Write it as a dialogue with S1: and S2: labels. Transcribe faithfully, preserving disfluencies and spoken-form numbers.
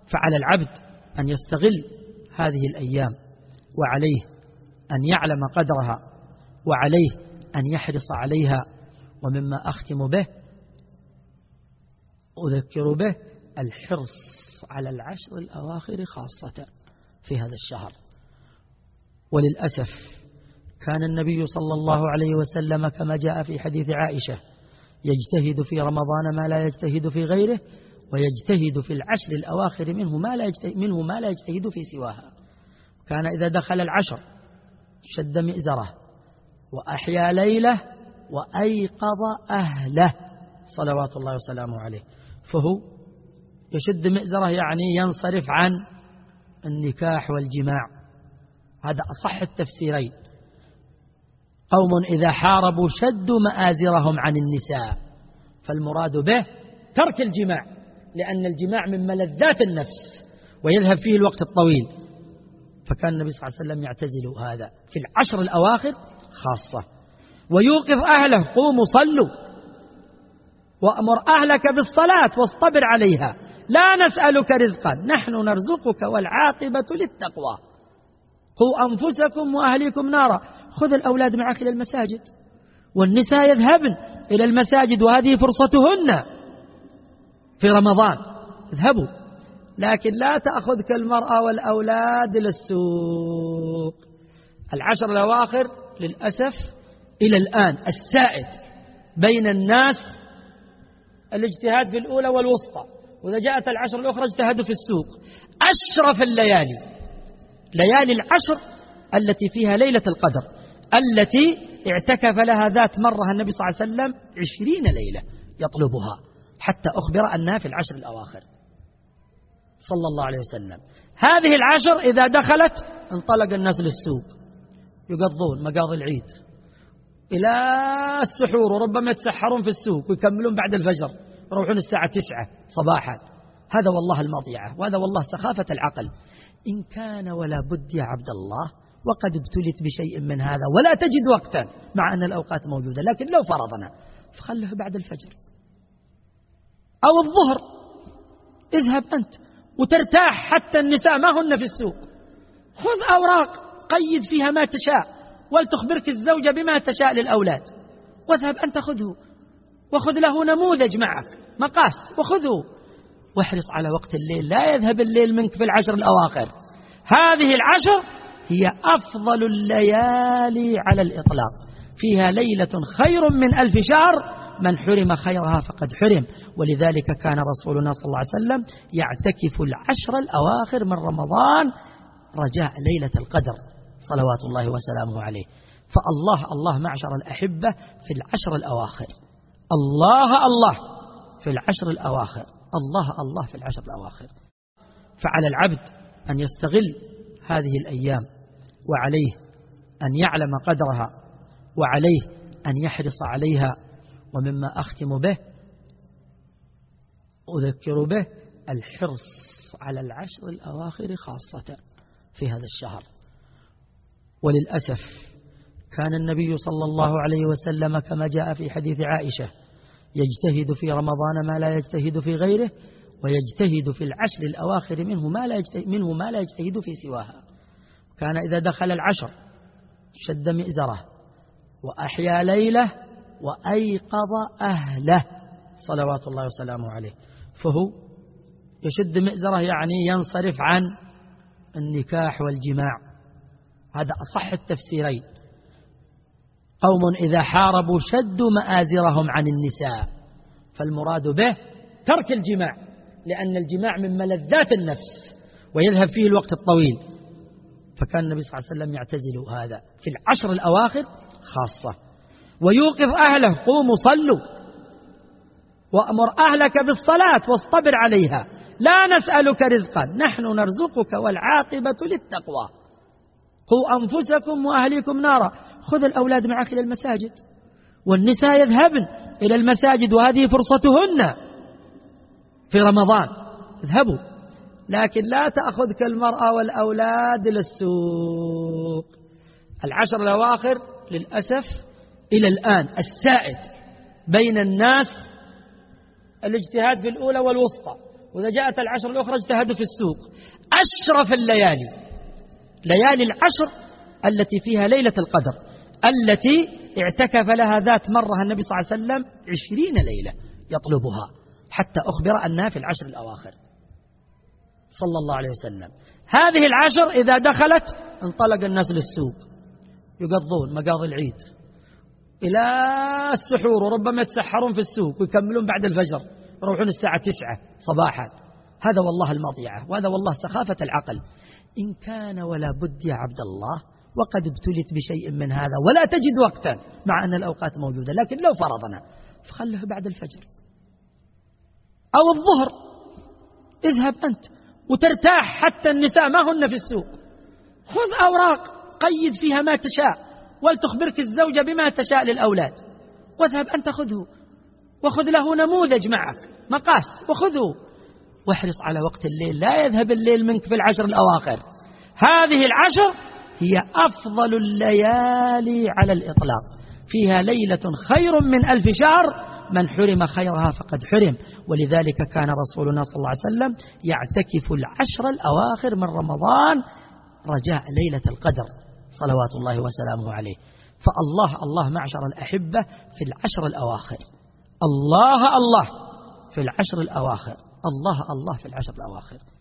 S1: فعلى العبد أن يستغل هذه الأيام، وعليه أن يعلم قدرها، وعليه أن يحرص عليها. ومما أختم به أذكر به الحرص على العشر الأواخر خاصة في هذا الشهر. وللأسف كان النبي صلى الله عليه وسلم كما جاء في حديث عائشة يجتهد في رمضان ما لا يجتهد في غيره، ويجتهد في العشر الأواخر منه ما لا يجتهد, منه ما لا يجتهد في سواها. كان إذا دخل العشر شد مئزره وأحيا ليله وأيقظ أهله صلوات الله وسلامه عليه. فهو يشد مئزره يعني ينصرف عن النكاح والجماع، هذا أصح التفسيرين. قوم إذا حاربوا شدوا مآزرهم عن النساء، فالمراد به ترك الجماع، لأن الجماع من ملذات النفس ويذهب فيه الوقت الطويل. فكان النبي صلى الله عليه وسلم يعتزل هذا في العشر الأواخر خاصة. ويوقظ أهله: قوموا صلوا وأمر أهلك بالصلاة واصطبر عليها لا نسألك رزقا نحن نرزقك والعاقبة للتقوى. قوا أنفسكم وأهليكم نارا. خذ الأولاد معك إلى المساجد، والنساء يذهبن إلى المساجد وهذه فرصتهن في رمضان، اذهبوا، لكن لا تأخذك المرأة والأولاد إلى السوق. العشر الأواخر للأسف إلى الآن السائد بين الناس الاجتهاد في الأولى والوسطى، وإذا جاءت العشر الأخرى اجتهدوا في السوق. أشرف الليالي ليالي العشر التي فيها ليلة القدر التي اعتكف لها ذات مرة النبي صلى الله عليه وسلم عشرين ليلة يطلبها، حتى أخبر أنها في العشر الأواخر صلى الله عليه وسلم. هذه العشر إذا دخلت انطلق الناس للسوق يقضون مقاضي العيد إلى السحور، وربما يتسحرون في السوق ويكملون بعد الفجر، يروحون الساعة تسعة صباحا. هذا والله المضيعة، وهذا والله سخافة العقل. إن كان ولا بد يا عبد الله وقد ابتلت بشيء من هذا ولا تجد وقتا مع أن الأوقات موجودة، لكن لو فرضنا فخله بعد الفجر أو الظهر، اذهب أنت وترتاح حتى النساء ما هن في السوق. خذ أوراق قيد فيها ما تشاء ولتخبرك الزوجة بما تشاء للأولاد، واذهب أنت خذه، وخذ له نموذج معك مقاس وخذه، واحرص على وقت الليل، لا يذهب الليل منك في العشر الأواخر. هذه العشر هي أفضل الليالي على الإطلاق، فيها ليلة خير من ألف شهر، من حرم خيرها فقد حرم. ولذلك كان رسولنا صلى الله عليه وسلم يعتكف العشر الأواخر من رمضان رجاء ليلة القدر صلوات الله وسلامه عليه. فالله الله معشر الأحبة في العشر الأواخر، الله الله في العشر الأواخر، الله الله في العشر الأواخر. فعلى العبد أن يستغل هذه الأيام، وعليه أن يعلم قدرها، وعليه أن يحرص عليها. ومما أختم به أذكر به الحرص على العشر الأواخر خاصة في هذا الشهر. وللأسف كان النبي صلى الله عليه وسلم كما جاء في حديث عائشة يجتهد في رمضان ما لا يجتهد في غيره، ويجتهد في العشر الأواخر منه ما لا يجتهد, منه ما لا يجتهد في سواها. كان إذا دخل العشر شد مئزره وأحيا ليله وأيقظ أهله صلوات الله وسلامه عليه. فهو يشد مئزره يعني ينصرف عن النكاح والجماع، هذا أصح التفسيرين. قوم إذا حاربوا شدوا مآزرهم عن النساء، فالمراد به ترك الجماع، لأن الجماع من ملذات النفس ويذهب فيه الوقت الطويل. فكان النبي صلى الله عليه وسلم يعتزل هذا في العشر الأواخر خاصة. ويوقظ أهله: قوموا صلوا وأمر أهلك بالصلاة واصطبر عليها لا نسألك رزقا نحن نرزقك والعاقبة للتقوى. قوا أنفسكم وأهليكم نارا. خذ الأولاد معك إلى المساجد، والنساء يذهبن إلى المساجد وهذه فرصتهن في رمضان، اذهبوا، لكن لا تأخذك المرأة والأولاد إلى السوق. العشر الأواخر للأسف إلى الآن السائد بين الناس الاجتهاد في الأولى والوسطى، وإذا جاءت العشر الأخرى اجتهدوا في السوق. أشرف الليالي ليالي العشر التي فيها ليلة القدر، التي اعتكف لها ذات مرة النبي صلى الله عليه وسلم عشرين ليلة يطلبها، حتى أخبر أنها في العشر الأواخر صلى الله عليه وسلم. هذه العشر إذا دخلت انطلق الناس للسوق يقضون مقاضي العيد إلى السحور، وربما يتسحرون في السوق ويكملون بعد الفجر، يروحون الساعة تسعة صباحا. هذا والله المضيعة، وهذا والله سخافة العقل. إن كان ولا بد يا عبد الله وقد ابتلت بشيء من هذا ولا تجد وقتا مع أن الأوقات موجودة، لكن لو فرضنا فخله بعد الفجر أو الظهر، اذهب أنت وترتاح حتى النساء ما هن في السوق. خذ أوراق قيد فيها ما تشاء، ولتخبرك الزوجة بما تشاء للأولاد، واذهب أنت خذه، وخذ له نموذج معك مقاس وخذه، واحرص على وقت الليل، لا يذهب الليل منك في العشر الأواخر. هذه العشر هي أفضل الليالي على الإطلاق، فيها ليلة خير من ألف شهر، من حرم خيرها فقد حرم. ولذلك كان رسولنا صلى الله عليه وسلم يعتكف العشر الأواخر من رمضان رجاء ليلة القدر صلوات الله وسلامه عليه. فالله الله معشر الأحبة في العشر الأواخر، الله الله في العشر الأواخر، الله الله في العشر الأواخر.